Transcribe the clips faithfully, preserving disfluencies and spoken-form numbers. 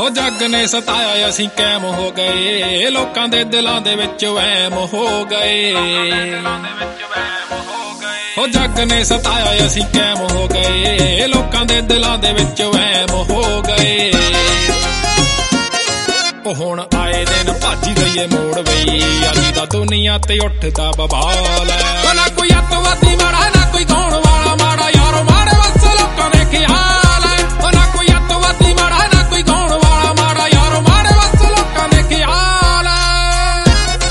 ਉਹ ਜੱਗ ਨੇ ਸਤਾਇਆ ਅਸੀਂ ਕੈਮ ਹੋ ਗਏ, ਲੋਕਾਂ ਦੇ ਦਿਲਾਂ ਦੇ ਵਿੱਚ ਵਹਿਮ ਹੋ ਗਏ। ਉਹ ਜੱਗ ਨੇ ਸਤਾਇਆ ਅਸੀਂ ਕੈਮ ਹੋ ਗਏ, ਲੋਕਾਂ ਦੇ ਦਿਲਾਂ ਦੇ ਵਿੱਚ ਵਹਿਮ ਹੋ ਗਏ। ਉਹ ਹੁਣ ਆਏ ਦਿਨ ਭੱਜ ਗਈਏ ਮੋੜ ਬਈ, ਅੱਜ ਦਾ ਦੁਨੀਆ ਤੇ ਉੱਠਦਾ ਬਵਾਲ ਹੈ। ਨਾ ਕੋਈ ਅੱਤਵਾਦੀ ਮਾੜਾ, ਨਾ ਕੋਈ ਗਾਉਣ ਵਾਲਾ ਮਾੜਾ, ਯਾਰੋ ਮਾੜੇ ਵਸ ਲੋਕਾਂ ਦੇ ਖਿਆਲ ਹੈ। ਉਹ ਨਾ ਕੋਈ ਅੱਤਵਾਦੀ ਮਾੜਾ, ਨਾ ਕੋਈ ਗਾਉਣ ਵਾਲਾ ਮਾੜਾ, ਯਾਰੋ ਮਾੜੇ ਵਸ ਲੋਕਾਂ ਦੇ ਖਿਆਲ ਹੈ।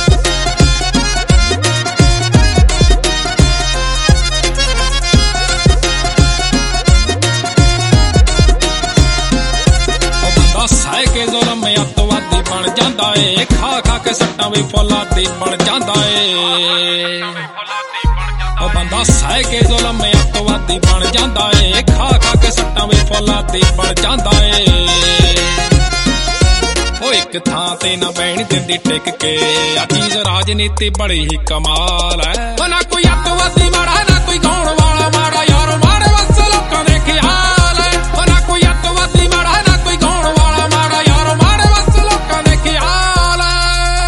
ਉਹ ਬੰਦਾ ਸਹਿ ਕੇ ਜ਼ੁਲਮ ਅੱਤਵਾਦੀ ਬਣ ਜਾਂਦਾ ਏ, ਖਾ ਖਾ ਕੇ ਸੱਟਾਂ ਵੀ ਫੌਲਾਦੀ ਬਣ ਜਾਂਦਾ ਏ। ਉਹ ਬੰਦਾ ਸਹਿ ਕੇ ਜ਼ੁਲਮ ਅੱਤਵਾਦੀ ਬਣ ਜਾਂਦਾ ਏ, ਖਾ ਖਾ ਕੇ ਸੱਟਾਂ ਵੀ ਫੌਲਾਦੀ ਬਣ ਜਾਂਦਾ ਏ। ਉਹ ਇੱਕ ਥਾਂ ਤੇ ਨਾ ਬਹਿਣ ਦਿੰਦੀ ਟਿਕ ਕੇ, ਆ ਚੀਜ਼ ਰਾਜਨੀਤੀ ਬੜੀ ਹੀ ਕਮਾਲ ਹੈ। ਉਹ ਨਾ ਕੋਈ ਅੱਤਵਾਦੀ ਮਾੜਾ, ਨਾ ਕੋਈ ਗਾਉਣ ਵਾਲਾ ਮਾੜਾ, ਯਾਰੋ ਮਾੜੇ ਵਸ ਲੋਕਾਂ ਦੇ ਖਿਆਲ ਹੈ। ਉਹ ਨਾ ਕੋਈ ਅੱਤਵਾਦੀ ਮਾੜਾ, ਨਾ ਕੋਈ ਗਾਉਣ ਵਾਲਾ ਮਾੜਾ, ਯਾਰੋ ਮਾੜੇ ਵਸ ਲੋਕਾਂ ਦੇ ਖਿਆਲ ਹੈ।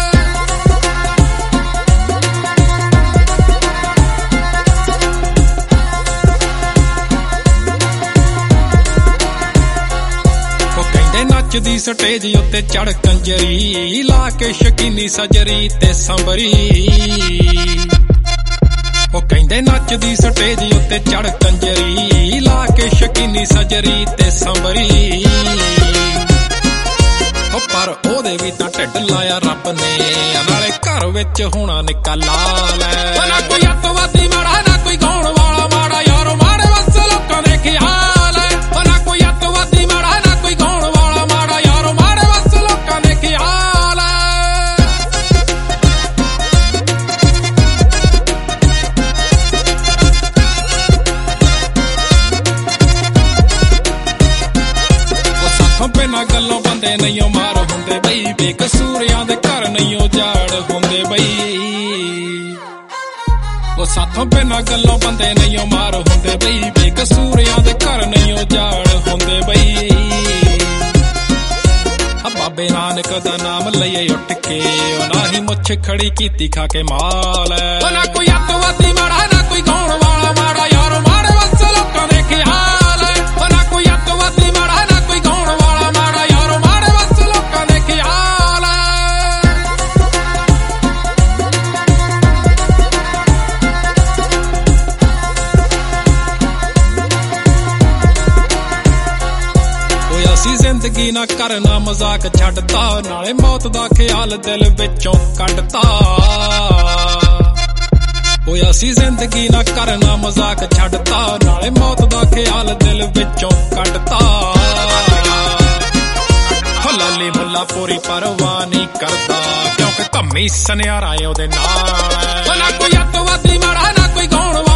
ਨੱਚਦੀ ਸਟੇਜ ਉੱਤੇ ਚੜ ਕੰਜਰੀ, ਲਾ ਕੇ ਸ਼ਕੀਨੀ ਸਜਰੀ ਤੇ ਸੰਬਰੀ। ਉਹ ਕਹਿੰਦੇ ਨੱਚਦੀ ਸਟੇਜ ਉੱਤੇ ਚੜ ਕੰਜਰੀ, ਲਾ ਕੇ ਸ਼ਕੀਨੀ ਸਜਰੀ ਤੇ ਸੰਬਰੀ। ਉਹ ਪਰ ਉਹਦੇ ਵੀ ਤਾਂ ਢਿੱਡ ਲਾਇਆ ਰੱਬ ਨੇ, ਨਾਲੇ ਘਰ ਵਿੱਚ ਹੋਣਾ ਨਿੱਕਾ ਲਾਲ ਹੈ। ਨਾ ਕੋਈ ਅੱਤਵਾਦੀ ਮਾੜਾ, ਨਾ ਕੋਈ ਗਾਉਣ ਵਾਲਾ ਮਾੜਾ, ਯਾਰੋ ਮਾੜੇ ਵਸ ਲੋਕਾਂ ਦੇ ਖਿਆਲ ਹੈ। ਉਹ ਨਾ ਕੋਈ ਅੱਤਵਾਦੀ ਮਾੜਾ, ਨਾ ਕੋਈ ਗਾਉਣ ਵਾਲਾ ਮਾੜਾ, ਯਾਰੋ ਮਾੜੇ ਵਸ ਲੋਕਾਂ ਦੇ ਖਿਆਲ ਹੈ। ਉਹ ਸਾਥੋਂ ਬਿਨਾਂ ਗੱਲੋਂ ਬੰਦੇ ਨਹੀਂਓ ਮਾਰ ਹੁੰਦੇ ਬਈ, ਬੇਕਸੂਰਿਆਂ ਦੇ ਘਰ ਨਹੀਂਓ ਜਾੜ ਹੁੰਦੇ ਬਈ। ਉਹ ਸਾਥੋਂ ਬਿਨਾਂ ਗੱਲੋਂ ਬੰਦੇ ਨਹੀਂਓ ਮਾਰ ਹੁੰਦੇ ਬਈ, ਬੇਕਸੂਰਿਆਂ ਦੇ ਘਰ ਨਹੀਂਓ ਜਾੜ ਹੁੰਦੇ ਬਈ। ਬਾਬੇ ਨਾਨਕ ਦਾ ਨਾਮ ਲਈਏ ਉੱਠ ਕੇ, ਉਹ ਨਾ ਹੀ ਮੁੱਛ ਖੜੀ ਕੀਤੀ ਖਾ ਕੇ ਮਾਲ ਹੈ। ਉਹ ਨਾ ਕੋਈ ਅੱਤਵਾਦੀ ਮਾੜਾ, ਨਾ ਕੋਈ ਗਾਉਣ ਵਾਲਾ ਮਾੜਾ, ਯਾਰੋ ਮਾੜੇ ਵਸ ਲੋਕਾਂ ਦੇ ਖਿਆਲ ਹੈ। ਉਹ ਨਾ ਕੋਈ ਅੱਤਵਾਦੀ ਮਾੜਾ, ਨਾ ਕੋਈ ਗਾਉਣ ਵਾਲਾ ਮਾੜਾ, ਯਾਰੋ ਮਾੜੇ ਵਸ ਲੋਕਾਂ ਦੇ ਖਿਆਲ ਹੈ। ਅਸੀਂ ਜ਼ਿੰਦਗੀ ਨਾ ਕਰਨਾ ਮਜ਼ਾਕ ਛੱਡਤਾ, ਨਾਲੇ ਮੌਤ ਦਾ ਖਿਆਲ ਦਿਲ ਵਿੱਚੋਂ ਕੱਢਤਾ। ਓਏ ਅਸੀਂ ਜ਼ਿੰਦਗੀ ਨਾ ਕਰਨਾ ਮਜ਼ਾਕ ਛੱਡਤਾ, ਨਾਲੇ ਮੌਤ ਦਾ ਖਿਆਲ ਦਿਲ ਵਿੱਚੋਂ ਕੱਢਤਾ। ਹੋ ਲਾਲੀ ਮੁੱਲਾ ਪੂਰੀ ਪਰਵਾਹ ਨਹੀਂ ਕਰਦਾ, ਕਿਉਂਕਿ ਧੰਮੀ ਸੁਨਿਆਰਾ ਉਹਦੇ ਨਾਲ। ਨਾ ਕੋਈ ਅੱਤਵਾਦੀ ਮਾੜਾ, ਨਾ ਕੋਈ ਗਾਉਣ